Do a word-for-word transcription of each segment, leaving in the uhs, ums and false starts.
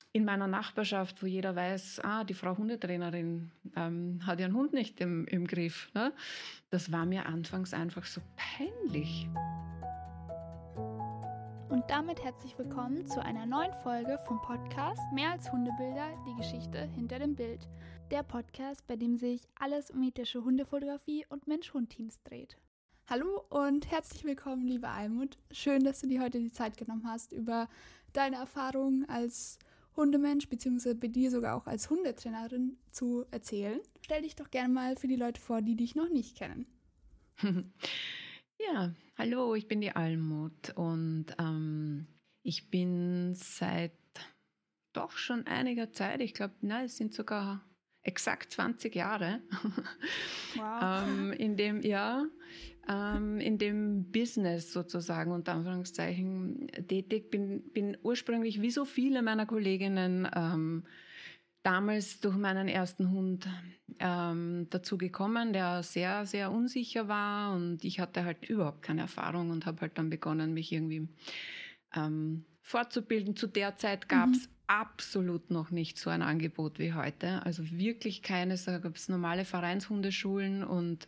in meiner Nachbarschaft, wo jeder weiß, ah, die Frau Hundetrainerin ähm, hat ihren Hund nicht im, im Griff. Ne? Das war mir anfangs einfach so peinlich. Und damit herzlich willkommen zu einer neuen Folge vom Podcast Mehr als Hundebilder, die Geschichte hinter dem Bild. Der Podcast, bei dem sich alles um ethische Hundefotografie und Mensch-Hund-Teams dreht. Hallo und herzlich willkommen, liebe Almut. Schön, dass du dir heute die Zeit genommen hast, über deine Erfahrungen als Hundemensch, beziehungsweise bei dir sogar auch als Hundetrainerin zu erzählen. Stell dich doch gerne mal für die Leute vor, die dich noch nicht kennen. Ja, hallo, ich bin die Almut und ähm, ich bin seit doch schon einiger Zeit, ich glaube, es sind sogar exakt zwanzig Jahre, Wow. ähm, in dem ja, ähm, in dem Business sozusagen unter Anführungszeichen tätig. Bin, bin ursprünglich wie so viele meiner Kolleginnen ähm, damals durch meinen ersten Hund ähm, dazu gekommen, der sehr, sehr unsicher war und ich hatte halt überhaupt keine Erfahrung und habe halt dann begonnen, mich irgendwie ähm, fortzubilden. Zu der Zeit gab es mhm. absolut noch nicht so ein Angebot wie heute. Also wirklich keines. Da gab es normale Vereinshundeschulen und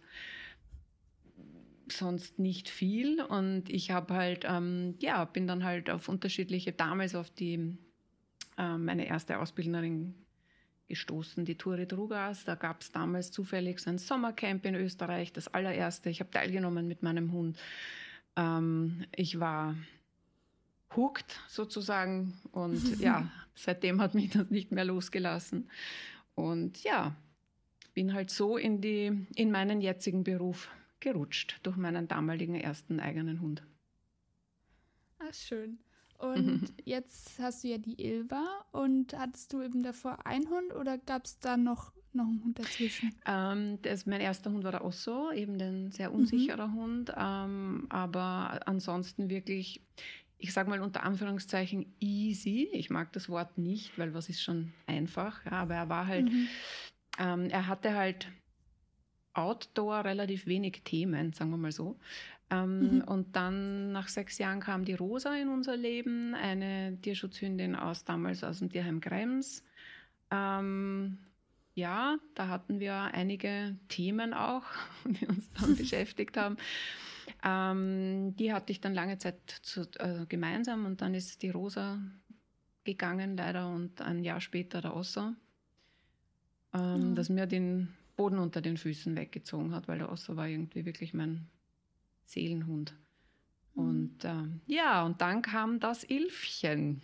sonst nicht viel. Und ich habe halt, ähm, ja, bin dann halt auf unterschiedliche, damals auf die, äh, meine erste Ausbildnerin gestoßen, die Turid Rugas. Da gab es damals zufällig so ein Sommercamp in Österreich, das allererste. Ich habe teilgenommen mit meinem Hund. Ähm, ich war hooked sozusagen und ja, seitdem hat mich das nicht mehr losgelassen. Und ja, bin halt so in, die, in meinen jetzigen Beruf gerutscht durch meinen damaligen ersten eigenen Hund. Ach, schön. Und jetzt hast du ja die Ilva und hattest du eben davor einen Hund oder gab es da noch, noch einen Hund dazwischen? Ähm, das, mein erster Hund war der Osso, eben ein sehr unsicherer mhm. Hund, ähm, aber ansonsten wirklich, ich sage mal unter Anführungszeichen easy. Ich mag das Wort nicht, weil was ist schon einfach, ja, aber er war halt, mhm. ähm, er hatte halt Outdoor relativ wenig Themen, sagen wir mal so. Ähm, mhm. Und dann nach sechs Jahren kam die Rosa in unser Leben, eine Tierschutzhündin aus damals aus dem Tierheim Krems. Ähm, ja, da hatten wir einige Themen auch, die uns dann beschäftigt haben. Ähm, die hatte ich dann lange Zeit zu, äh, gemeinsam und dann ist die Rosa gegangen leider und ein Jahr später der Osso, ähm, mhm. das mir den Boden unter den Füßen weggezogen hat, weil der Osso war irgendwie wirklich mein Seelenhund. Mhm. Und äh, ja, und dann kam das Ilfchen.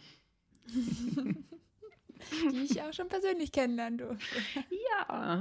Die ich auch schon persönlich kennenlernen durfte. Ja.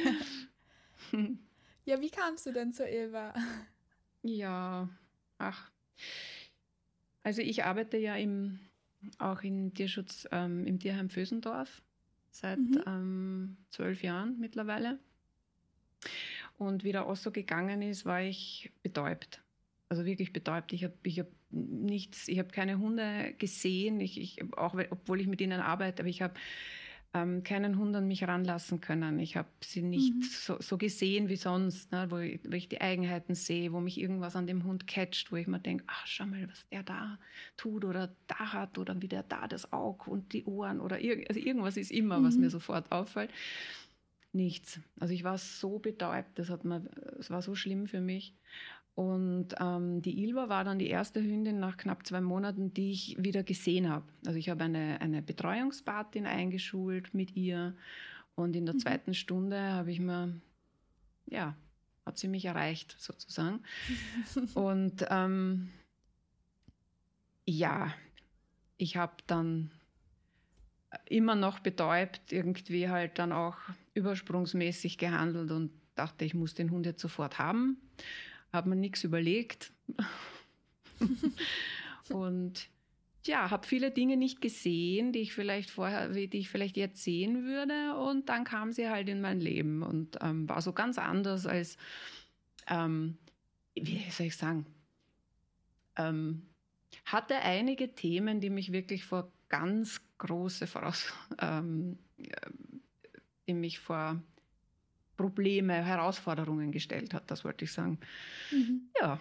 Ja, wie kamst du denn zur Ilva? Ja, ach. Also ich arbeite ja im, auch im Tierschutz, ähm, im Tierheim Vösendorf seit mhm. ähm, zwölf Jahren mittlerweile. Und wie der Osso gegangen ist, war ich betäubt. Also wirklich betäubt. Ich habe ich hab nichts, ich habe keine Hunde gesehen, ich, ich, auch obwohl ich mit ihnen arbeite, aber ich habe ähm, keinen Hund an mich ranlassen können. Ich habe sie nicht mhm. so, so gesehen wie sonst, ne, wo, ich, wo ich die Eigenheiten sehe, wo mich irgendwas an dem Hund catcht, wo ich mir denke, ach, schau mal, was der da tut oder da hat oder wie der da das Auge und die Ohren oder irg- also irgendwas ist immer, mhm. was mir sofort auffällt. Nichts. Also ich war so betäubt, das hat mir, es war so schlimm für mich. Und ähm, die Ilva war dann die erste Hündin nach knapp zwei Monaten, die ich wieder gesehen habe. Also ich habe eine, eine Betreuungspatin eingeschult mit ihr und in der mhm. zweiten Stunde habe ich mir, ja, hat sie mich erreicht sozusagen. Und ähm, ja, ich habe dann immer noch betäubt, irgendwie halt dann auch übersprungsmäßig gehandelt und dachte, ich muss den Hund jetzt sofort haben. Habe mir nichts überlegt. Und ja, habe viele Dinge nicht gesehen, die ich vielleicht vorher, die ich vielleicht jetzt sehen würde. Und dann kam sie halt in mein Leben und ähm, war so ganz anders als, ähm, wie soll ich sagen, ähm, hatte einige Themen, die mich wirklich vor ganz große Voraus, ähm, die mich vor Probleme, Herausforderungen gestellt hat, das wollte ich sagen. Mhm. Ja.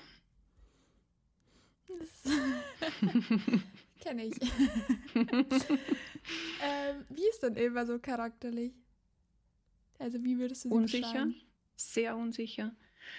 Das kenne ich. Ähm, wie ist denn Ilva so charakterlich? Also wie würdest du sie Unsicher, beschreiben? sehr unsicher.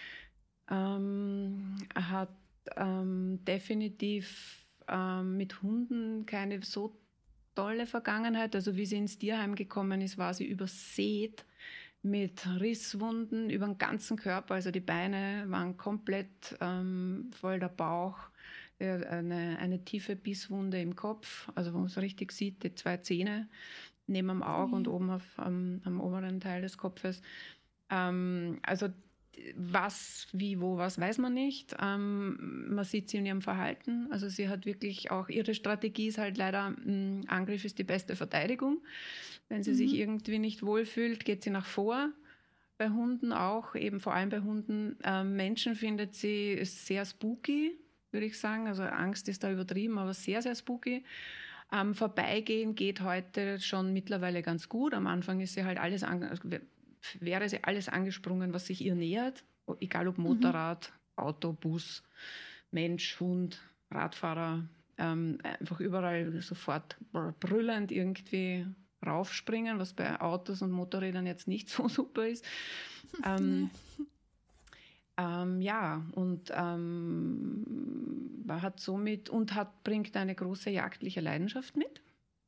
Ähm, hat ähm, definitiv ähm, mit Hunden keine so tolle Vergangenheit. Also wie sie ins Tierheim gekommen ist, war sie übersät mit Risswunden über den ganzen Körper. Also die Beine waren komplett ähm, voll, der Bauch, äh, eine, eine tiefe Bisswunde im Kopf, also wo man so richtig sieht, die zwei Zähne neben dem Auge Ja. und oben auf, am, am oberen Teil des Kopfes. Ähm, also was, wie, wo, was, weiß man nicht. Ähm, man sieht sie in ihrem Verhalten. Also sie hat wirklich auch, ihre Strategie ist halt leider, mh, Angriff ist die beste Verteidigung. Wenn sie Mhm. sich irgendwie nicht wohlfühlt, geht sie nach vor. Bei Hunden auch, eben vor allem bei Hunden. Ähm, Menschen findet sie sehr spooky, würde ich sagen. Also Angst ist da übertrieben, aber sehr, sehr spooky. Ähm, Vorbeigehen geht heute schon mittlerweile ganz gut. Am Anfang ist sie halt alles an, wäre sie alles angesprungen, was sich ihr nähert, egal ob Motorrad, mhm. Auto, Bus, Mensch, Hund, Radfahrer, ähm, einfach überall sofort brüllend irgendwie raufspringen, was bei Autos und Motorrädern jetzt nicht so super ist. Ähm, nee. ähm, ja, und ähm, hat somit und hat, bringt eine große jagdliche Leidenschaft mit.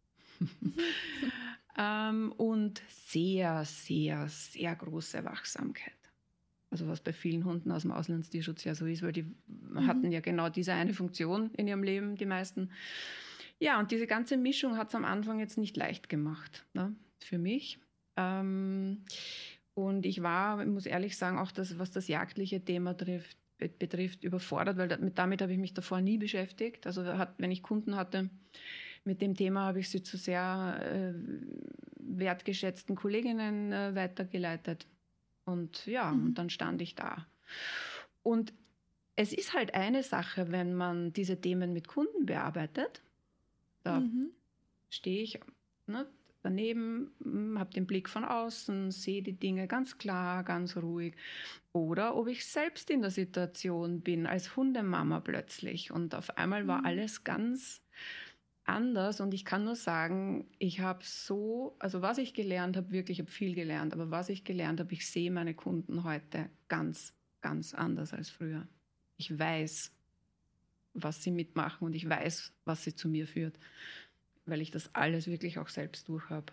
ähm, und sehr, sehr, sehr große Wachsamkeit. Also was bei vielen Hunden aus dem Auslandstierschutz ja so ist, weil die mhm. hatten ja genau diese eine Funktion in ihrem Leben, die meisten. Ja, und diese ganze Mischung hat es am Anfang jetzt nicht leicht gemacht, ne, für mich. Ähm, und ich war, ich muss ehrlich sagen, auch das, was das jagdliche Thema trifft, betrifft, überfordert, weil damit, damit habe ich mich davor nie beschäftigt. Also hat, wenn ich Kunden hatte, mit dem Thema habe ich sie zu sehr äh, wertgeschätzten Kolleginnen äh, weitergeleitet. Und ja, mhm. und dann stand ich da. Und es ist halt eine Sache, wenn man diese Themen mit Kunden bearbeitet. Da mhm. stehe ich, ne, daneben, habe den Blick von außen, sehe die Dinge ganz klar, ganz ruhig. Oder ob ich selbst in der Situation bin, als Hundemama plötzlich. Und auf einmal war mhm. alles ganz anders. Und ich kann nur sagen, ich habe so, also was ich gelernt habe, wirklich, ich habe viel gelernt, aber was ich gelernt habe, ich sehe meine Kunden heute ganz, ganz anders als früher. Ich weiß, was sie mitmachen und ich weiß, was sie zu mir führt, weil ich das alles wirklich auch selbst durch habe.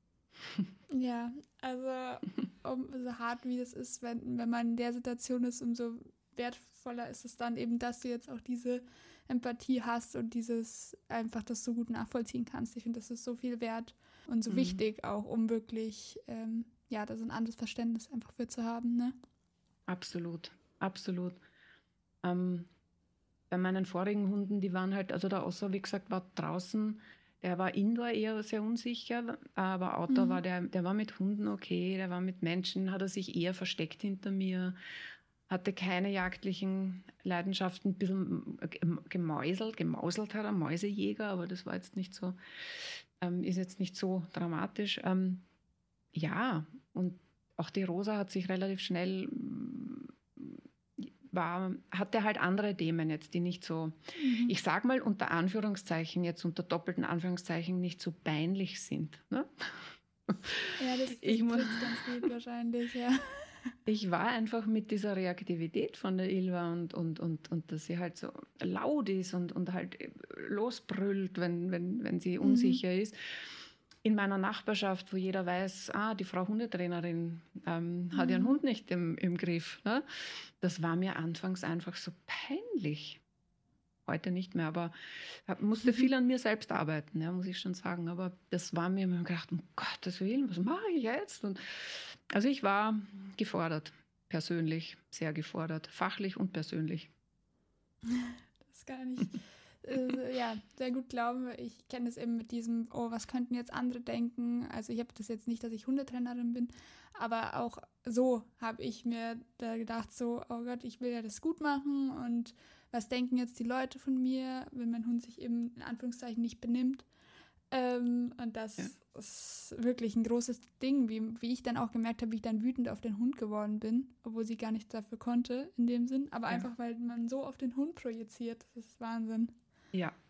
Ja, also um, so hart wie das ist, wenn, wenn man in der Situation ist, umso wertvoller ist es dann eben, dass du jetzt auch diese Empathie hast und dieses einfach das so gut nachvollziehen kannst. Ich finde, das ist so viel wert und so mhm. wichtig auch, um wirklich, ähm, ja, da so ein anderes Verständnis einfach für zu haben, ne? Absolut, absolut. Ähm, bei meinen vorigen Hunden, die waren halt, also der Ossa, wie gesagt, war draußen, der war indoor eher sehr unsicher, aber Outdoor mhm. war der, der war mit Hunden okay, der war mit Menschen, hat er sich eher versteckt hinter mir, hatte keine jagdlichen Leidenschaften, ein bisschen gemäuselt, gemauselt hat er, Mäusejäger, aber das war jetzt nicht so, ähm, ist jetzt nicht so dramatisch. Ähm, ja, und auch die Rosa hat sich relativ schnell, war, hatte halt andere Themen jetzt, die nicht so, mhm. ich sag mal unter Anführungszeichen, jetzt unter doppelten Anführungszeichen, nicht so peinlich sind. Ne? Ja, das, das ich muss, ganz gut wahrscheinlich, ja. Ich war einfach mit dieser Reaktivität von der Ilva und, und, und, und dass sie halt so laut ist und, und halt losbrüllt, wenn, wenn, wenn sie unsicher mhm. ist. In meiner Nachbarschaft, wo jeder weiß, ah, die Frau Hundetrainerin ähm, mhm. hat ihren Hund nicht im, im Griff. Ne? Das war mir anfangs einfach so peinlich. Heute nicht mehr, aber ich musste viel an mir selbst arbeiten, ja, muss ich schon sagen. Aber das war mir, ich habe gedacht, um Gottes Willen, was mache ich jetzt? Und also ich war gefordert, persönlich, sehr gefordert, fachlich und persönlich. Das kann ich äh, ja, sehr gut glauben. Ich kenne es eben mit diesem, oh, was könnten jetzt andere denken? Also ich habe das jetzt nicht, dass ich Hundetrainerin bin, aber auch so habe ich mir da gedacht, so, oh Gott, ich will ja das gut machen und was denken jetzt die Leute von mir, wenn mein Hund sich eben in Anführungszeichen nicht benimmt? Ähm, und das ja. ist wirklich ein großes Ding, wie, wie ich dann auch gemerkt habe, wie ich dann wütend auf den Hund geworden bin, obwohl sie gar nichts dafür konnte in dem Sinn, aber ja. einfach, weil man so auf den Hund projiziert, das ist Wahnsinn. Ja,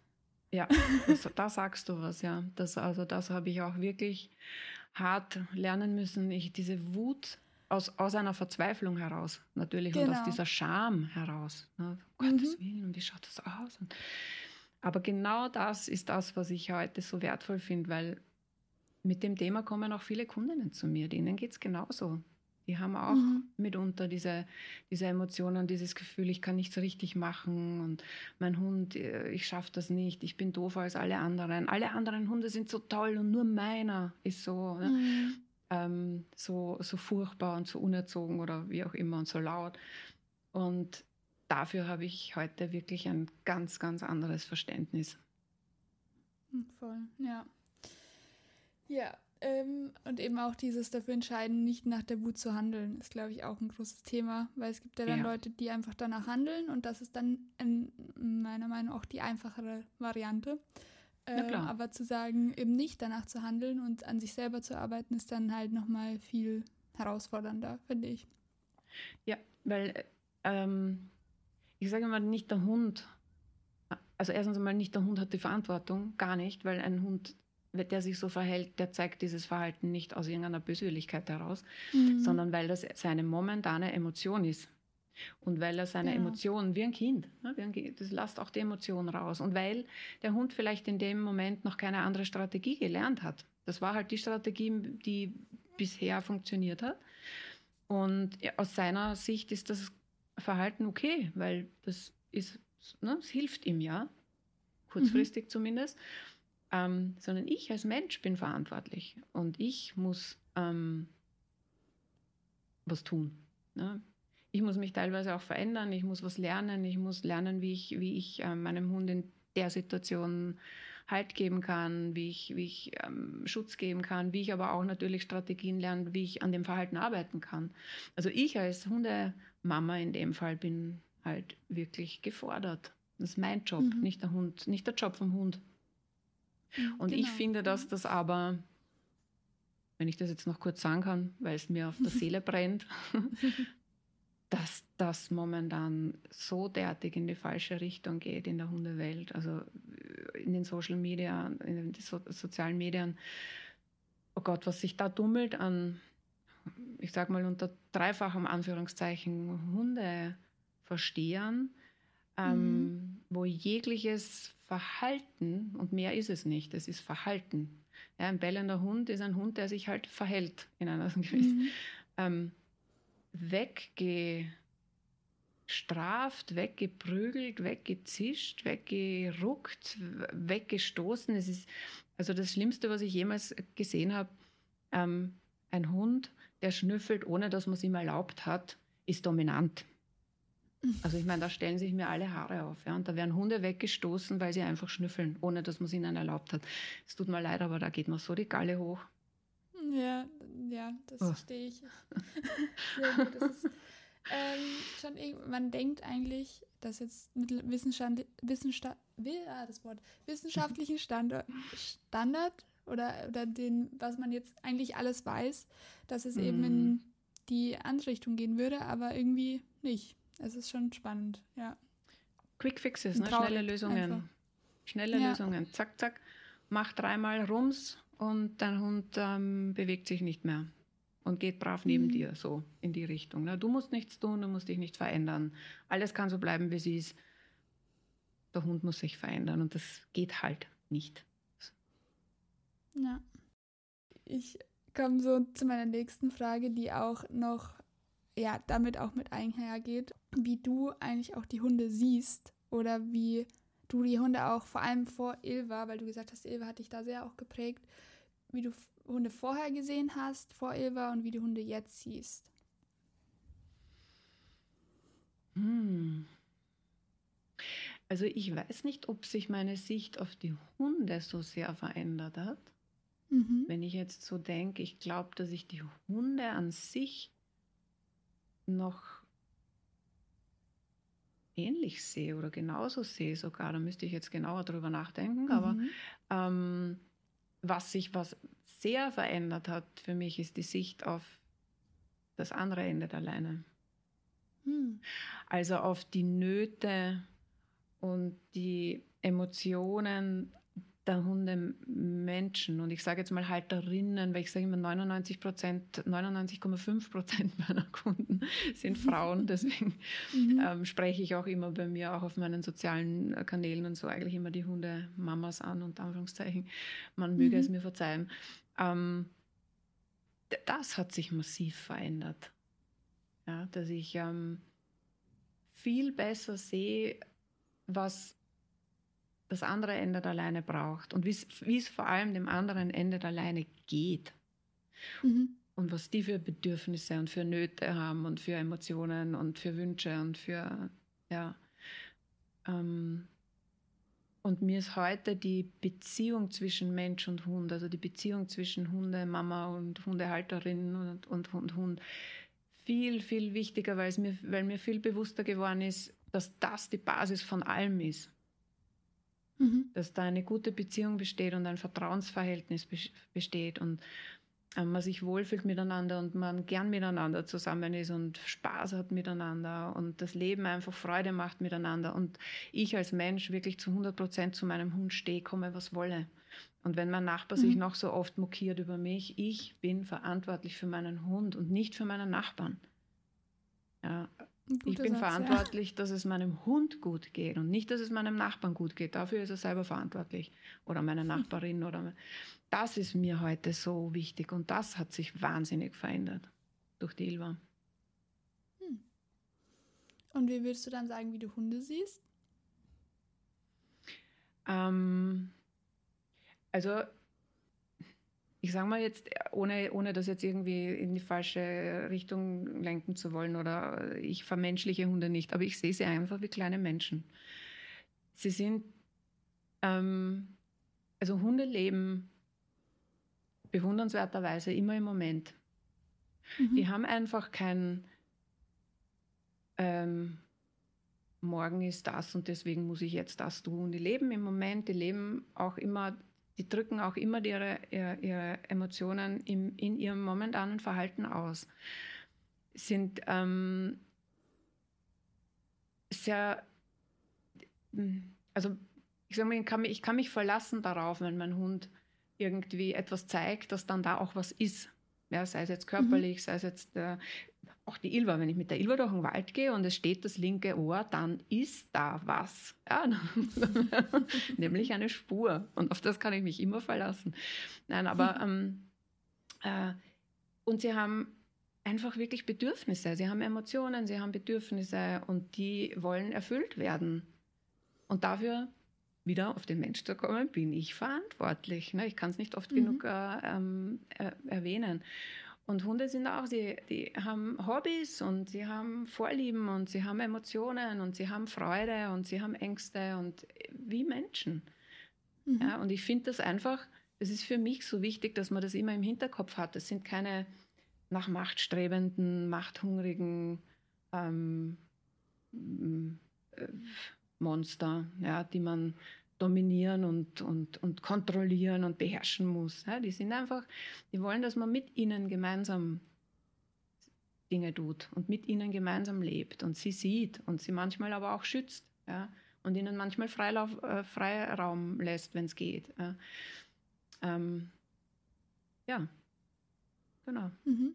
Ja, das, da sagst du was, ja. Das, also das habe ich auch wirklich hart lernen müssen. Ich, diese Wut aus, aus einer Verzweiflung heraus, natürlich, und aus Genau. dieser Scham heraus. Ne? Um Mhm. Gottes Willen, und wie schaut das aus? Und, aber genau das ist das, was ich heute so wertvoll finde, weil mit dem Thema kommen auch viele Kundinnen zu mir, denen geht es genauso. Die haben auch Mhm. mitunter diese, diese Emotionen, dieses Gefühl, ich kann nichts richtig machen und mein Hund, ich schaffe das nicht, ich bin doofer als alle anderen. Alle anderen Hunde sind so toll und nur meiner ist so, ne? Mhm. ähm, so, so furchtbar und so unerzogen oder wie auch immer und so laut. Und dafür habe ich heute wirklich ein ganz, ganz anderes Verständnis. Voll, ja. Ja, ähm, und eben auch dieses dafür entscheiden, nicht nach der Wut zu handeln, ist, glaube ich, auch ein großes Thema, weil es gibt ja dann Ja. Leute, die einfach danach handeln und das ist dann in meiner Meinung nach auch die einfachere Variante. Na Ähm, klar. aber zu sagen, eben nicht danach zu handeln und an sich selber zu arbeiten, ist dann halt nochmal viel herausfordernder, finde ich. Ja, weil ähm, ich sage mal, nicht der Hund, also erstens einmal nicht der Hund hat die Verantwortung, gar nicht, weil ein Hund, der sich so verhält, der zeigt dieses Verhalten nicht aus irgendeiner Böswilligkeit heraus, Mhm. sondern weil das seine momentane Emotion ist. Und weil er seine Genau. Emotionen, wie ein Kind, ne, wie ein Kind, das lässt auch die Emotionen raus. Und weil der Hund vielleicht in dem Moment noch keine andere Strategie gelernt hat. Das war halt die Strategie, die bisher funktioniert hat. Und aus seiner Sicht ist das Verhalten okay, weil das ist, ne, es hilft ihm ja, kurzfristig mhm. zumindest. Ähm, sondern ich als Mensch bin verantwortlich und ich muss ähm, was tun. Ne? Ich muss mich teilweise auch verändern, ich muss was lernen, ich muss lernen, wie ich, wie ich äh, meinem Hund in der Situation Halt geben kann, wie ich, wie ich ähm, Schutz geben kann, wie ich aber auch natürlich Strategien lerne, wie ich an dem Verhalten arbeiten kann. Also ich als Hundemama in dem Fall bin halt wirklich gefordert. Das ist mein Job, mhm. nicht der Hund, nicht der Job vom Hund. Und genau. ich finde, dass das aber, wenn ich das jetzt noch kurz sagen kann, weil es mir auf der Seele brennt, dass das momentan so derartig in die falsche Richtung geht in der Hundewelt, also in den Social Media, in den so- sozialen Medien. Oh Gott, was sich da dummelt an, ich sag mal unter dreifachem Anführungszeichen, Hundeverstehern, ähm, mhm. wo jegliches Verhalten, und mehr ist es nicht, es ist Verhalten. Ja, ein bellender Hund ist ein Hund, der sich halt verhält in einer gewissen, mhm. ähm, weggestraft, weggeprügelt, weggezischt, weggeruckt, weggestoßen. Es ist also das Schlimmste, was ich jemals gesehen habe. Ähm, ein Hund, der schnüffelt, ohne dass man es ihm erlaubt hat, ist dominant. Also ich meine, da stellen sich mir alle Haare auf. Ja? Und da werden Hunde weggestoßen, weil sie einfach schnüffeln, ohne dass man es ihnen erlaubt hat. Es tut mir leid, aber da geht mir so die Galle hoch. Ja, ja, das oh. verstehe ich. Sehr gut. Das ist ähm, schon, man denkt eigentlich, dass jetzt mit Wissenschaft, Wissenschaft, ah, das Wort, wissenschaftlichen Standard, Standard oder, oder den, was man jetzt eigentlich alles weiß, dass es mm. eben in die andere Richtung gehen würde, aber irgendwie nicht. Es ist schon spannend, ja. Quick Fixes, ne? Schnelle Lösungen. Einfach. Schnelle ja. Lösungen. Zack, zack. Mach dreimal Rums und dein Hund ähm, bewegt sich nicht mehr und geht brav neben mhm. dir, so in die Richtung. Ne? Du musst nichts tun, du musst dich nicht verändern. Alles kann so bleiben, wie es ist. Der Hund muss sich verändern und das geht halt nicht. Ja. Ich komme so zu meiner nächsten Frage, die auch noch ja, damit auch mit einhergeht, wie du eigentlich auch die Hunde siehst oder wie du die Hunde auch, vor allem vor Ilva, weil du gesagt hast, Ilva hat dich da sehr auch geprägt, wie du Hunde vorher gesehen hast, vor Ilva und wie du Hunde jetzt siehst. Hm. Also ich weiß nicht, ob sich meine Sicht auf die Hunde so sehr verändert hat. Mhm. Wenn ich jetzt so denke, ich glaube, dass ich die Hunde an sich noch ähnlich sehe oder genauso sehe sogar, da müsste ich jetzt genauer drüber nachdenken, mhm. aber ähm, was sich was sehr verändert hat für mich, ist die Sicht auf das andere Ende der Leine. Mhm. Also auf die Nöte und die Emotionen der Hundemenschen, und ich sage jetzt mal Halterinnen, weil ich sage immer neunundneunzig Prozent, neunundneunzig Komma fünf Prozent meiner Kunden sind Frauen, deswegen mhm. ähm, spreche ich auch immer bei mir, auch auf meinen sozialen Kanälen und so, eigentlich immer die Hundemamas an, unter Anführungszeichen. Man möge mhm. es mir verzeihen. Ähm, das hat sich massiv verändert. Ja, dass ich ähm, viel besser sehe, was das andere Ende alleine braucht und wie es vor allem dem anderen Ende alleine geht. Mhm. Und was die für Bedürfnisse und für Nöte haben und für Emotionen und für Wünsche und für, ja. Ähm, und mir ist heute die Beziehung zwischen Mensch und Hund, also die Beziehung zwischen Hundemama und Hundehalterin und, und, und Hund, viel, viel wichtiger, weil, es mir, weil mir viel bewusster geworden ist, dass das die Basis von allem ist. Mhm. Dass da eine gute Beziehung besteht und ein Vertrauensverhältnis besteht und äh, man sich wohlfühlt miteinander und man gern miteinander zusammen ist und Spaß hat miteinander und das Leben einfach Freude macht miteinander und ich als Mensch wirklich zu hundert Prozent zu meinem Hund stehe, komme was wolle. Und wenn mein Nachbar mhm. sich noch so oft mokiert über mich, ich bin verantwortlich für meinen Hund und nicht für meinen Nachbarn. Ja. Ich bin Satz, verantwortlich, ja. dass es meinem Hund gut geht und nicht, dass es meinem Nachbarn gut geht. Dafür ist er selber verantwortlich. Oder meine Nachbarin. Oder das ist mir heute so wichtig und das hat sich wahnsinnig verändert durch die Ilva. Hm. Und wie würdest du dann sagen, wie du Hunde siehst? Ähm, also ich sage mal jetzt, ohne, ohne das jetzt irgendwie in die falsche Richtung lenken zu wollen oder ich vermenschliche Hunde nicht, aber ich sehe sie einfach wie kleine Menschen. Sie sind, ähm, also Hunde leben bewundernswerterweise immer im Moment. Mhm. Die haben einfach kein, ähm, morgen ist das und deswegen muss ich jetzt das tun. Die leben im Moment, die leben auch immer, die drücken auch immer ihre, ihre, ihre Emotionen im, in ihrem momentanen Verhalten aus. Sind ähm, sehr, also ich sage mal, ich kann, mich, ich kann mich verlassen darauf, wenn mein Hund irgendwie etwas zeigt, dass dann da auch was ist. Ja, sei es jetzt körperlich, mhm. sei es jetzt äh, auch die Ilva. Wenn ich mit der Ilva durch den Wald gehe und es steht das linke Ohr, dann ist da was. Ja, nämlich eine Spur. Und auf das kann ich mich immer verlassen. Nein, aber ähm, äh, und sie haben einfach wirklich Bedürfnisse. Sie haben Emotionen, sie haben Bedürfnisse und die wollen erfüllt werden. Und dafür, wieder auf den Mensch zu kommen, bin ich verantwortlich. Ne? Ich kann es nicht oft mhm. genug äh, ähm, äh, erwähnen. Und Hunde sind auch, die, die haben Hobbys und sie haben Vorlieben und sie haben Emotionen und sie haben Freude und sie haben Ängste und wie Menschen. Mhm. Ja, und ich finde das einfach, es ist für mich so wichtig, dass man das immer im Hinterkopf hat. Das sind keine nach Macht strebenden, machthungrigen ähm, äh, Monster, ja, die man dominieren und, und, und kontrollieren und beherrschen muss. Ja, die sind einfach, die wollen, dass man mit ihnen gemeinsam Dinge tut und mit ihnen gemeinsam lebt und sie sieht und sie manchmal aber auch schützt, ja, und ihnen manchmal Freilauf, äh, Freiraum lässt, wenn es geht. Ja, ähm, ja. Genau. Mhm.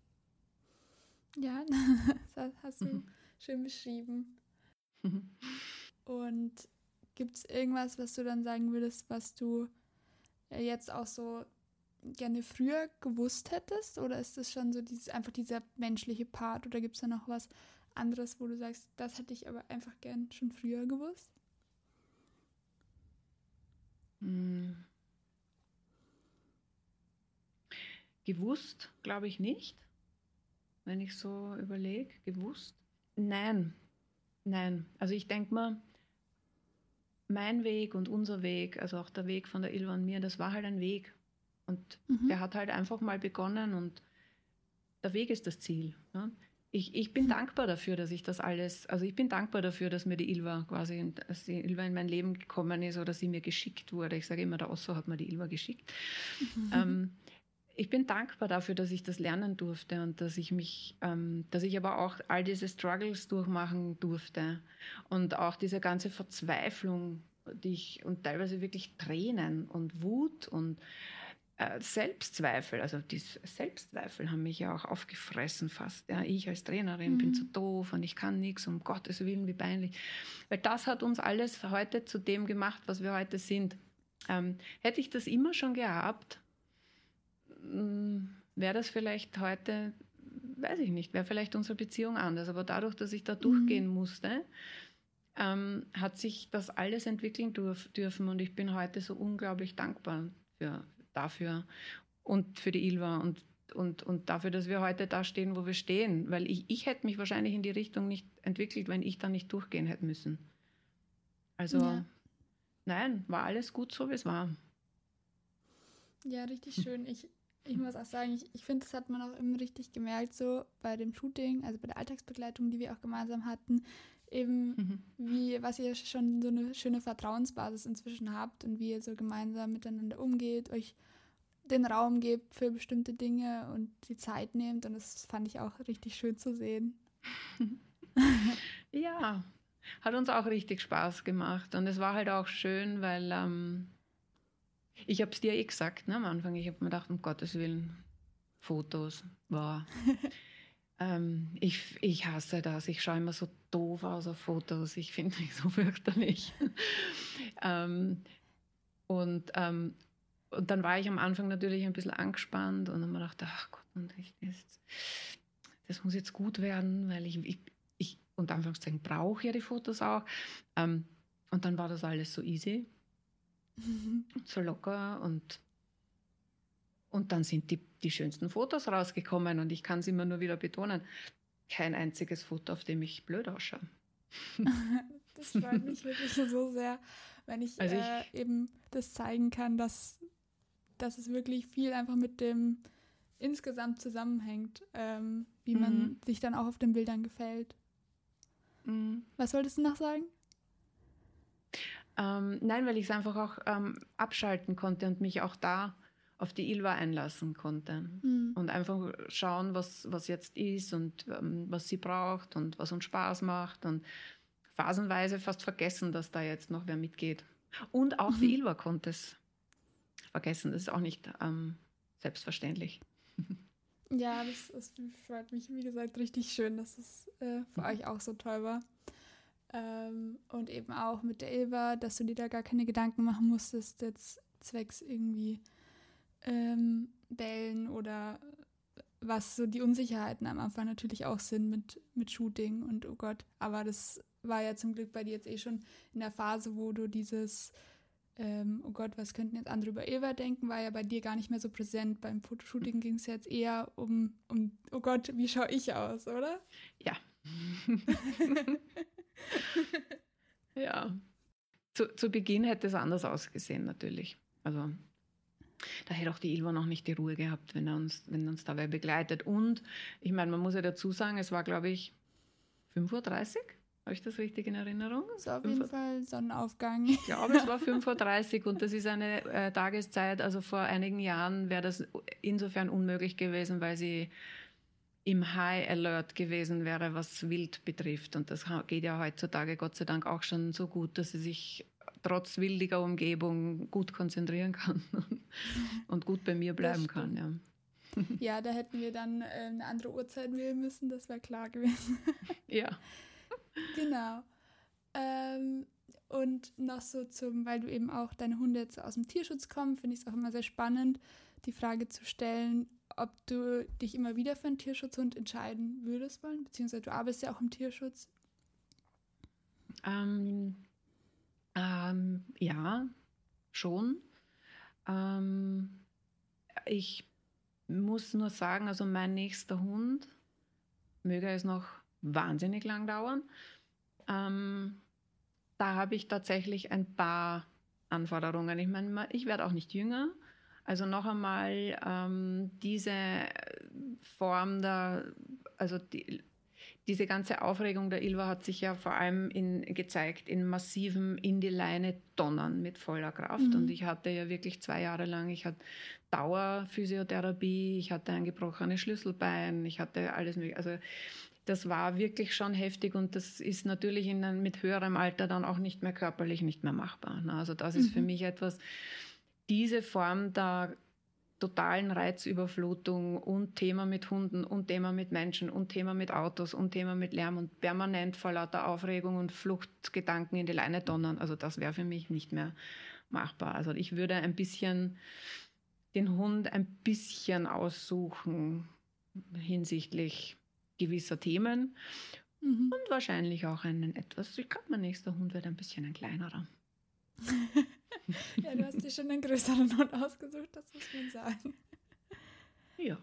Ja, das hast du mhm. schön beschrieben. Mhm. Und gibt es irgendwas, was du dann sagen würdest, was du jetzt auch so gerne früher gewusst hättest? Oder ist das schon so dieses, einfach dieser menschliche Part? Oder gibt es da noch was anderes, wo du sagst, das hätte ich aber einfach gern schon früher gewusst? Hm. Gewusst, glaube ich nicht. Wenn ich so überlege, gewusst? Nein, nein. Also ich denke mal, mein Weg und unser Weg, also auch der Weg von der Ilva und mir, das war halt ein Weg. Und mhm. der hat halt einfach mal begonnen und der Weg ist das Ziel. Ja? Ich, ich bin mhm. dankbar dafür, dass ich das alles, also ich bin dankbar dafür, dass mir die Ilva quasi, dass die Ilva in mein Leben gekommen ist oder sie mir geschickt wurde. Ich sage immer, der Osso hat mir die Ilva geschickt. Mhm. Ähm, Ich bin dankbar dafür, dass ich das lernen durfte und dass ich mich, ähm, dass ich aber auch all diese Struggles durchmachen durfte und auch diese ganze Verzweiflung die ich, und teilweise wirklich Tränen und Wut und äh, Selbstzweifel, also die Selbstzweifel haben mich ja auch aufgefressen fast. Ja, ich als Trainerin mhm. bin zu doof und ich kann nichts, um Gottes Willen, wie peinlich. Weil das hat uns alles heute zu dem gemacht, was wir heute sind. Ähm, hätte ich das immer schon gehabt, wäre das vielleicht heute, weiß ich nicht, wäre vielleicht unsere Beziehung anders. Aber dadurch, dass ich da durchgehen mhm. musste, ähm, hat sich das alles entwickeln durf, dürfen. Und ich bin heute so unglaublich dankbar für, dafür und für die Ilva und, und, und dafür, dass wir heute da stehen, wo wir stehen. Weil ich, ich hätte mich wahrscheinlich in die Richtung nicht entwickelt, wenn ich da nicht durchgehen hätte müssen. Also ja. Nein, war alles gut so, wie es war. Ja, richtig schön. Ich Ich muss auch sagen, ich, ich finde, das hat man auch immer richtig gemerkt, so bei dem Shooting, also bei der Alltagsbegleitung, die wir auch gemeinsam hatten, eben mhm. wie, was ihr schon so eine schöne Vertrauensbasis inzwischen habt und wie ihr so gemeinsam miteinander umgeht, euch den Raum gebt für bestimmte Dinge und die Zeit nehmt, und das fand ich auch richtig schön zu sehen. Ja, hat uns auch richtig Spaß gemacht, und es war halt auch schön, weil ähm, ich habe es dir eh gesagt, ne, am Anfang. Ich habe mir gedacht, um Gottes Willen, Fotos, wow. ähm, ich, ich hasse das. Ich schaue immer so doof aus auf Fotos. Ich finde mich so fürchterlich. ähm, und, ähm, und dann war ich am Anfang natürlich ein bisschen angespannt und habe mir gedacht, ach Gott, und ich, das, das muss jetzt gut werden, weil ich, ich, ich unter Anführungszeichen brauche ja die Fotos auch. Ähm, und dann war das alles so easy. So locker, und, und dann sind die, die schönsten Fotos rausgekommen, und ich kann es immer nur wieder betonen, kein einziges Foto, auf dem ich blöd ausschaue. Das freut mich wirklich so sehr, wenn ich, also ich äh, eben das zeigen kann, dass, dass es wirklich viel einfach mit dem insgesamt zusammenhängt, ähm, wie mhm. man sich dann auch auf den Bildern gefällt. Mhm. Was wolltest du noch sagen? Ähm, nein, weil ich es einfach auch ähm, abschalten konnte und mich auch da auf die Ilva einlassen konnte. Mhm. Und einfach schauen, was, was jetzt ist und ähm, was sie braucht und was uns Spaß macht. Und phasenweise fast vergessen, dass da jetzt noch wer mitgeht. Und auch mhm. die Ilva konnte es vergessen. Das ist auch nicht ähm, selbstverständlich. Ja, das, das freut mich, wie gesagt, richtig schön, dass es äh, für mhm. euch auch so toll war. Ähm, und eben auch mit der Ilva, dass du dir da gar keine Gedanken machen musstest, jetzt zwecks irgendwie ähm, Bällen oder was so die Unsicherheiten am Anfang natürlich auch sind mit, mit Shooting und oh Gott. Aber das war ja zum Glück bei dir jetzt eh schon in der Phase, wo du dieses ähm, oh Gott, was könnten jetzt andere über Ilva denken, war ja bei dir gar nicht mehr so präsent. Beim Fotoshooting ging es jetzt eher um, um oh Gott, wie schaue ich aus, oder? Ja. Ja, zu, zu Beginn hätte es anders ausgesehen natürlich. Also da hätte auch die Ilva noch nicht die Ruhe gehabt, wenn er uns, wenn uns dabei begleitet. Und ich meine, man muss ja dazu sagen, es war, glaube ich, fünf Uhr dreißig. Habe ich das richtig in Erinnerung? So auf jeden Fall Sonnenaufgang. Ich glaube, es war fünf Uhr dreißig, und das ist eine äh, Tageszeit. Also vor einigen Jahren wäre das insofern unmöglich gewesen, weil sie im High Alert gewesen wäre, was Wild betrifft. Und das geht ja heutzutage Gott sei Dank auch schon so gut, dass sie sich trotz wildiger Umgebung gut konzentrieren kann und gut bei mir bleiben kann. Ja. Ja, da hätten wir dann äh, eine andere Uhrzeit wählen müssen, das wäre klar gewesen. Ja. Genau. Ähm, und noch so zum, weil du eben auch deine Hunde jetzt aus dem Tierschutz kommen, finde ich es auch immer sehr spannend, die Frage zu stellen, ob du dich immer wieder für einen Tierschutzhund entscheiden würdest wollen, beziehungsweise du arbeitest ja auch im Tierschutz. Ähm, ähm, ja, schon. Ähm, ich muss nur sagen, also mein nächster Hund, möge es noch wahnsinnig lang dauern, ähm, da habe ich tatsächlich ein paar Anforderungen. Ich meine, ich werde auch nicht jünger. Also noch einmal ähm, diese Form der, also die, diese ganze Aufregung der Ilva hat sich ja vor allem in, gezeigt in massiven in die Leine Donnern mit voller Kraft. Mhm. Und ich hatte ja wirklich zwei Jahre lang, ich hatte Dauerphysiotherapie, ich hatte ein gebrochenes Schlüsselbein, ich hatte alles mögliche. Also das war wirklich schon heftig und das ist natürlich in einem, mit höherem Alter dann auch nicht mehr körperlich nicht mehr machbar. Also das ist mhm. für mich etwas, diese Form der totalen Reizüberflutung und Thema mit Hunden und Thema mit Menschen und Thema mit Autos und Thema mit Lärm und permanent vor lauter Aufregung und Fluchtgedanken in die Leine donnern. Also das wäre für mich nicht mehr machbar. Also ich würde ein bisschen den Hund ein bisschen aussuchen hinsichtlich gewisser Themen mhm. und wahrscheinlich auch einen etwas, ich glaube, mein nächster Hund wird ein bisschen ein kleinerer. Ja, du hast dir schon einen größeren Hund ausgesucht, das muss man sagen. Ja.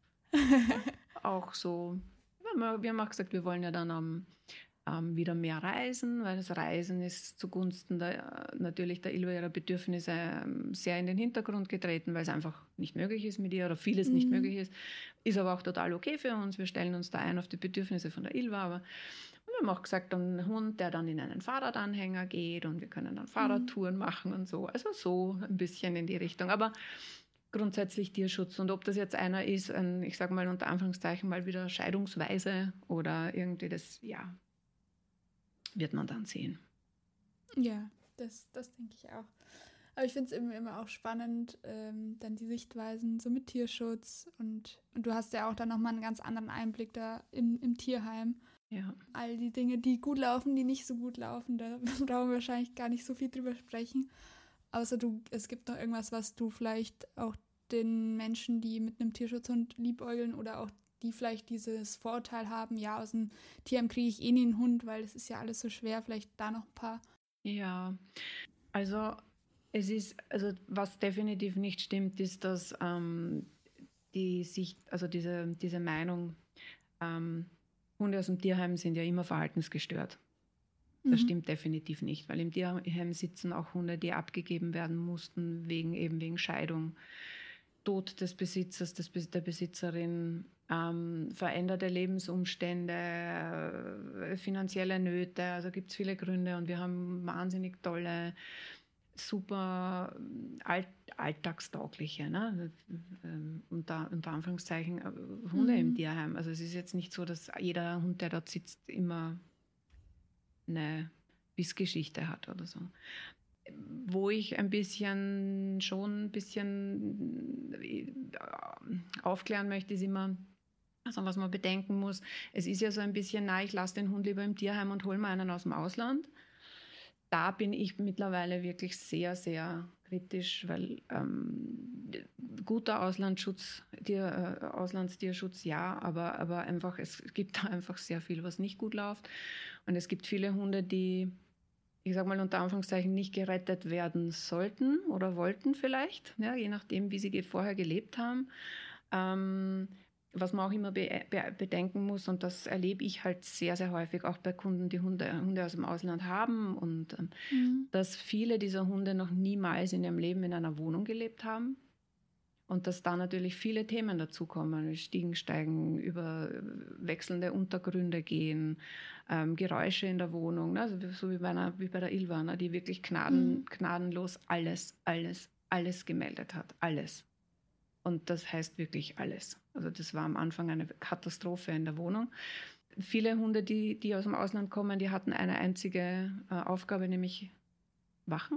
Auch so, wir haben auch gesagt, wir wollen ja dann um, um, wieder mehr reisen, weil das Reisen ist zugunsten der, natürlich der Ilva ihrer Bedürfnisse um, sehr in den Hintergrund getreten, weil es einfach nicht möglich ist mit ihr oder vieles mhm. nicht möglich ist. Ist aber auch total okay für uns. Wir stellen uns da ein auf die Bedürfnisse von der Ilva, aber wir haben auch gesagt, ein Hund, der dann in einen Fahrradanhänger geht und wir können dann Fahrradtouren mhm. machen und so. Also so ein bisschen in die Richtung. Aber grundsätzlich Tierschutz. Und ob das jetzt einer ist, ein, ich sage mal unter Anführungszeichen mal wieder scheidungsweise oder irgendwie das, ja, wird man dann sehen. Ja, das, das denke ich auch. Aber ich finde es immer, immer auch spannend, ähm, dann die Sichtweisen so mit Tierschutz und, und du hast ja auch dann nochmal einen ganz anderen Einblick da im, im Tierheim. Ja. All die Dinge, die gut laufen, die nicht so gut laufen, da brauchen wir wahrscheinlich gar nicht so viel drüber sprechen. Außer du, es gibt noch irgendwas, was du vielleicht auch den Menschen, die mit einem Tierschutzhund liebäugeln oder auch die vielleicht dieses Vorurteil haben, ja, aus dem Tierheim kriege ich eh nie einen Hund, weil es ist ja alles so schwer, vielleicht da noch ein paar. Ja, also es ist, also was definitiv nicht stimmt, ist, dass ähm, die Sicht, also diese, diese Meinung, ähm, Hunde aus dem Tierheim sind ja immer verhaltensgestört. Das mhm. stimmt definitiv nicht, weil im Tierheim sitzen auch Hunde, die abgegeben werden mussten, wegen eben wegen Scheidung, Tod des Besitzers, des, der Besitzerin, ähm, veränderte Lebensumstände, äh, finanzielle Nöte, also gibt es viele Gründe und wir haben wahnsinnig tolle, super alt, alltagstaugliche, ne? unter, unter Anführungszeichen, Hunde mhm. im Tierheim. Also es ist jetzt nicht so, dass jeder Hund, der dort sitzt, immer eine Bissgeschichte hat oder so. Wo ich ein bisschen schon ein bisschen aufklären möchte, ist immer, also was man bedenken muss, es ist ja so ein bisschen, na, ich lasse den Hund lieber im Tierheim und hole mir einen aus dem Ausland. Da bin ich mittlerweile wirklich sehr, sehr kritisch, weil ähm, guter Auslandsschutz, Tier, äh, Auslandstierschutz, ja, aber, aber einfach, es gibt da einfach sehr viel, was nicht gut läuft. Und es gibt viele Hunde, die, ich sage mal unter Anführungszeichen, nicht gerettet werden sollten oder wollten vielleicht, ja, je nachdem, wie sie vorher gelebt haben. Ähm, was man auch immer be- be- bedenken muss, und das erlebe ich halt sehr, sehr häufig, auch bei Kunden, die Hunde, Hunde aus dem Ausland haben, und ähm, mhm. dass viele dieser Hunde noch niemals in ihrem Leben in einer Wohnung gelebt haben. Und dass da natürlich viele Themen dazukommen, Stiegen steigen, über wechselnde Untergründe gehen, ähm, Geräusche in der Wohnung, ne? Also so wie bei, einer, wie bei der Ilva, ne? Die wirklich gnaden, mhm. gnadenlos alles, alles, alles gemeldet hat, alles. Und das heißt wirklich alles. Also das war am Anfang eine Katastrophe in der Wohnung. Viele Hunde, die, die aus dem Ausland kommen, die hatten eine einzige äh, Aufgabe, nämlich wachen,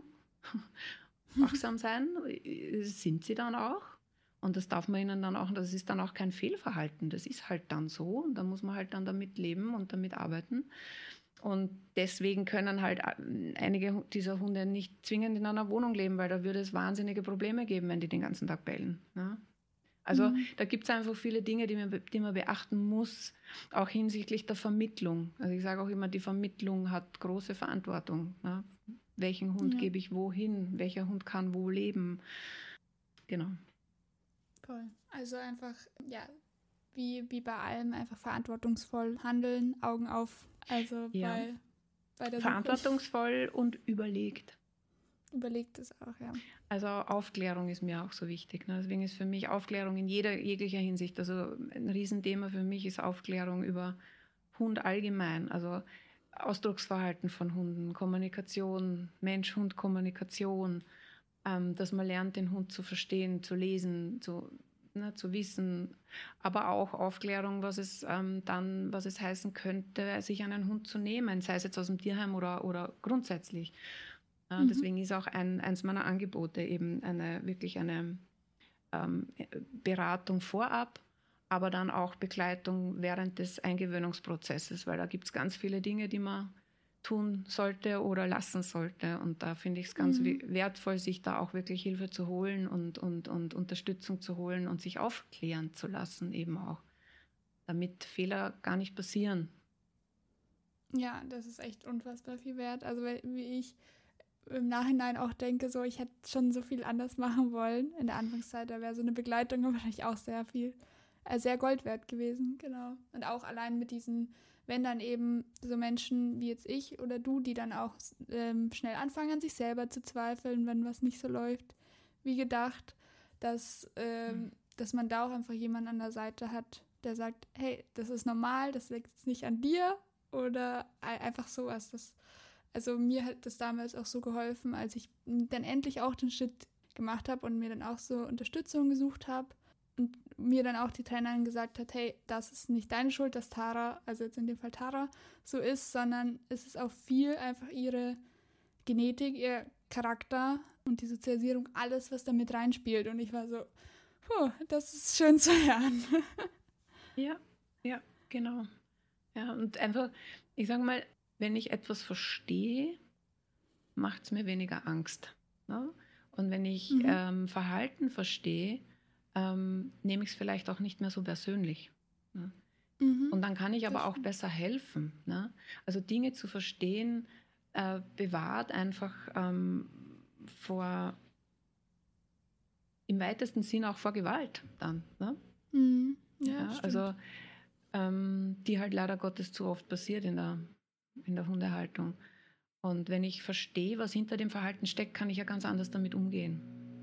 wachsam sein, sind sie dann auch. Und das darf man ihnen dann auch, das ist dann auch kein Fehlverhalten, das ist halt dann so und da muss man halt dann damit leben und damit arbeiten. Und deswegen können halt einige dieser Hunde nicht zwingend in einer Wohnung leben, weil da würde es wahnsinnige Probleme geben, wenn die den ganzen Tag bellen. Ne? Also mhm. da gibt es einfach viele Dinge, die man, die man beachten muss, auch hinsichtlich der Vermittlung. Also ich sage auch immer, die Vermittlung hat große Verantwortung. Ne? Welchen Hund ja. gebe ich wohin? Welcher Hund kann wo leben? Genau. Toll. Also einfach, ja, wie, wie bei allem, einfach verantwortungsvoll handeln, Augen auf. Also ja. bei, bei der Verantwortungsvoll Suche. Und überlegt. Überlegt es auch, ja. Also Aufklärung ist mir auch so wichtig. Ne? Deswegen ist für mich Aufklärung in jeder jeglicher Hinsicht, also ein Riesenthema für mich ist Aufklärung über Hund allgemein, also Ausdrucksverhalten von Hunden, Kommunikation, Mensch-Hund-Kommunikation, ähm, dass man lernt, den Hund zu verstehen, zu lesen, zu, ne, zu wissen, aber auch Aufklärung, was es ähm, dann, was es heißen könnte, sich einen Hund zu nehmen, sei es jetzt aus dem Tierheim oder, oder grundsätzlich. Äh, mhm. Deswegen ist auch ein, eins meiner Angebote eben eine, wirklich eine ähm, Beratung vorab, aber dann auch Begleitung während des Eingewöhnungsprozesses, weil da gibt es ganz viele Dinge, die man tun sollte oder lassen sollte. Und da finde ich es ganz mhm. wertvoll, sich da auch wirklich Hilfe zu holen und, und, und Unterstützung zu holen und sich aufklären zu lassen eben auch, damit Fehler gar nicht passieren. Ja, das ist echt unfassbar viel wert. Also wie ich im Nachhinein auch denke, so ich hätte schon so viel anders machen wollen. In der Anfangszeit, da wäre so eine Begleitung wahrscheinlich auch sehr viel sehr Gold wert gewesen, genau. Und auch allein mit diesen, wenn dann eben so Menschen wie jetzt ich oder du, die dann auch ähm, schnell anfangen, an sich selber zu zweifeln, wenn was nicht so läuft, wie gedacht, dass, ähm, mhm. dass man da auch einfach jemanden an der Seite hat, der sagt, hey, das ist normal, das liegt jetzt nicht an dir oder einfach sowas. Das, also mir hat das damals auch so geholfen, als ich dann endlich auch den Schritt gemacht habe und mir dann auch so Unterstützung gesucht habe. Und mir dann auch die Trainerin gesagt hat, hey, das ist nicht deine Schuld, dass Tara, also jetzt in dem Fall Tara, so ist, sondern es ist auch viel einfach ihre Genetik, ihr Charakter und die Sozialisierung, alles, was da mit reinspielt. Und ich war so, puh, das ist schön zu hören. Ja, ja, genau. Ja, und einfach, ich sage mal, wenn ich etwas verstehe, macht es mir weniger Angst. Ne? Und wenn ich mhm. ähm, Verhalten verstehe, Ähm, nehme ich es vielleicht auch nicht mehr so persönlich. Ne? Mhm, und dann kann ich aber auch besser helfen. Ne? Also Dinge zu verstehen, äh, bewahrt einfach ähm, vor, im weitesten Sinn auch vor Gewalt dann. Ne? Mhm, ja, ja, also ähm, die halt leider Gottes zu oft passiert in der, in der Hundehaltung. Und wenn ich verstehe, was hinter dem Verhalten steckt, kann ich ja ganz anders damit umgehen.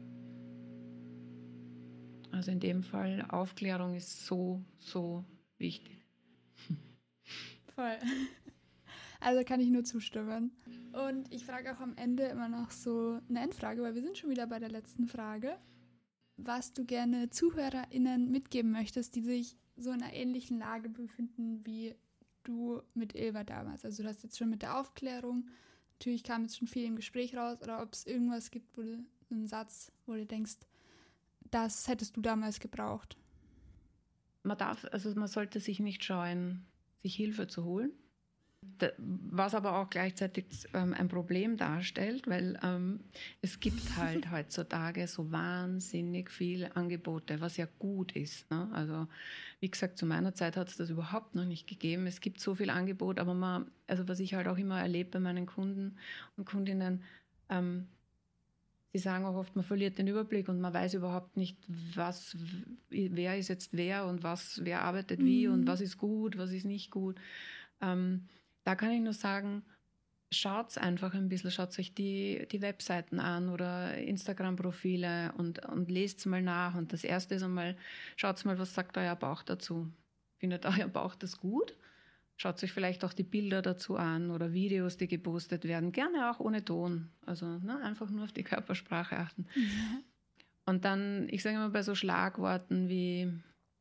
Also in dem Fall, Aufklärung ist so, so wichtig. Voll. Also kann ich nur zustimmen. Und ich frage auch am Ende immer noch so eine Endfrage, weil wir sind schon wieder bei der letzten Frage. Was du gerne ZuhörerInnen mitgeben möchtest, die sich so in einer ähnlichen Lage befinden wie du mit Ilva damals. Also du hast jetzt schon mit der Aufklärung, natürlich kam jetzt schon viel im Gespräch raus, oder ob es irgendwas gibt, wo du so einen Satz, wo du denkst, das hättest du damals gebraucht. Man darf, also man sollte sich nicht scheuen, sich Hilfe zu holen. Was aber auch gleichzeitig ähm, ein Problem darstellt, weil ähm, es gibt halt heutzutage so wahnsinnig viele Angebote, was ja gut ist. Ne? Also wie gesagt, zu meiner Zeit hat es das überhaupt noch nicht gegeben. Es gibt so viel Angebot, aber man, also was ich halt auch immer erlebe bei meinen Kunden und Kundinnen, ähm, sie sagen auch oft, man verliert den Überblick und man weiß überhaupt nicht, was, wer ist jetzt wer und was, wer arbeitet wie mhm. und was ist gut, was ist nicht gut. Ähm, da kann ich nur sagen, schaut einfach ein bisschen, schaut euch die, die Webseiten an oder Instagram-Profile und, und lest mal nach. Und das Erste ist einmal, schaut mal, was sagt euer Bauch dazu? Findet euer Bauch das gut? Schaut euch vielleicht auch die Bilder dazu an oder Videos, die gepostet werden. Gerne auch ohne Ton. Also ne, einfach nur auf die Körpersprache achten. Mhm. Und dann, ich sage mal bei so Schlagworten wie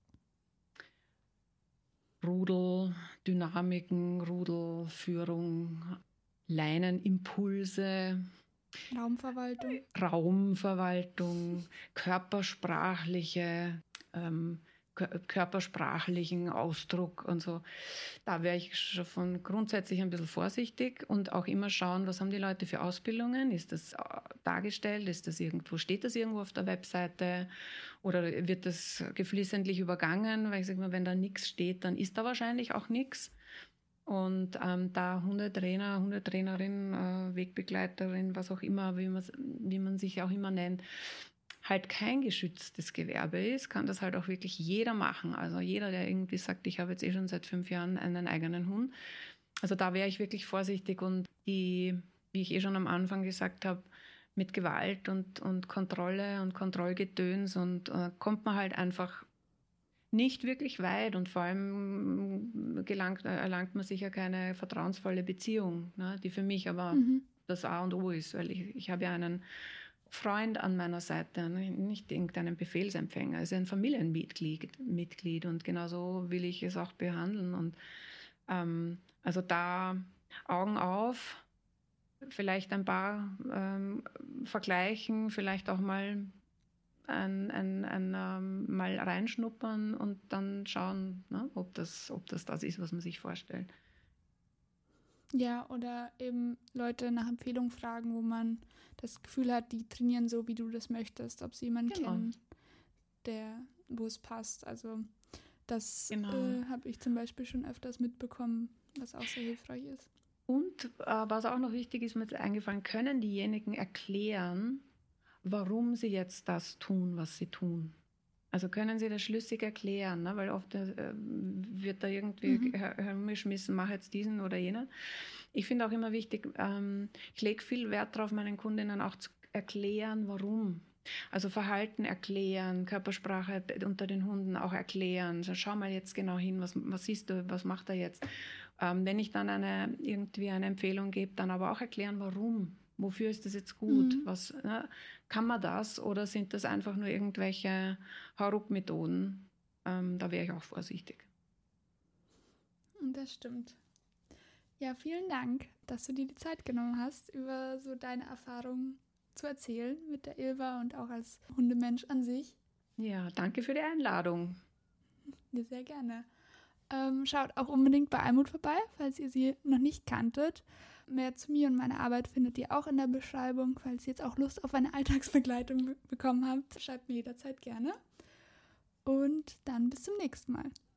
Rudel, Dynamiken, Rudelführung, Leinenimpulse, Raumverwaltung, Raumverwaltung, körpersprachliche, ähm, körpersprachlichen Ausdruck und so. Da wäre ich schon von grundsätzlich ein bisschen vorsichtig und auch immer schauen, was haben die Leute für Ausbildungen? Ist das dargestellt? Ist das irgendwo, steht das irgendwo auf der Webseite? Oder wird das geflissentlich übergangen? Weil ich sage mal, wenn da nichts steht, dann ist da wahrscheinlich auch nichts. Und ähm, da Hundetrainer, Hundetrainerin, äh, Wegbegleiterin, was auch immer, wie man, wie man sich auch immer nennt, halt kein geschütztes Gewerbe ist, kann das halt auch wirklich jeder machen. Also jeder, der irgendwie sagt, ich habe jetzt eh schon seit fünf Jahren einen eigenen Hund. Also da wäre ich wirklich vorsichtig und die, wie ich eh schon am Anfang gesagt habe, mit Gewalt und, und Kontrolle und Kontrollgedöns und äh, kommt man halt einfach nicht wirklich weit und vor allem gelangt, erlangt man sicher keine vertrauensvolle Beziehung, ne, die für mich aber mhm. das A und O ist, weil ich, ich habe ja einen Freund an meiner Seite, nicht irgendeinen Befehlsempfänger, also ein Familienmitglied Mitglied, und genauso will ich es auch behandeln. Und ähm, also da Augen auf, vielleicht ein paar ähm, vergleichen, vielleicht auch mal ein, ein, ein, ein, mal reinschnuppern und dann schauen, ne, ob das, ob das das ist, was man sich vorstellt. Ja, oder eben Leute nach Empfehlung fragen, wo man das Gefühl hat, die trainieren so, wie du das möchtest, ob sie jemanden genau. kennen, der, wo es passt. Also das genau. äh, habe ich zum Beispiel schon öfters mitbekommen, was auch sehr hilfreich ist. Und äh, was auch noch wichtig ist, mir ist eingefallen, können diejenigen erklären, warum sie jetzt das tun, was sie tun. Also können sie das schlüssig erklären, ne? Weil oft äh, wird da irgendwie mhm. herumgeschmissen, mach jetzt diesen oder jenen. Ich finde auch immer wichtig, ähm, ich lege viel Wert darauf, meinen Kundinnen auch zu erklären, warum. Also Verhalten erklären, Körpersprache unter den Hunden auch erklären. Also schau mal jetzt genau hin, was, was siehst du, was macht er jetzt? Ähm, wenn ich dann eine, irgendwie eine Empfehlung gebe, dann aber auch erklären, warum. Wofür ist das jetzt gut? Mhm. Was, ne? Kann man das oder sind das einfach nur irgendwelche Hauruck-Methoden? Ähm, da wäre ich auch vorsichtig. Das stimmt. Ja, vielen Dank, dass du dir die Zeit genommen hast, über so deine Erfahrungen zu erzählen mit der Ilva und auch als Hundemensch an sich. Ja, danke für die Einladung. Ja, sehr gerne. Ähm, schaut auch unbedingt bei Almut vorbei, falls ihr sie noch nicht kanntet. Mehr zu mir und meiner Arbeit findet ihr auch in der Beschreibung. Falls ihr jetzt auch Lust auf eine Alltagsbegleitung be- bekommen habt, schreibt mir jederzeit gerne. Und dann bis zum nächsten Mal.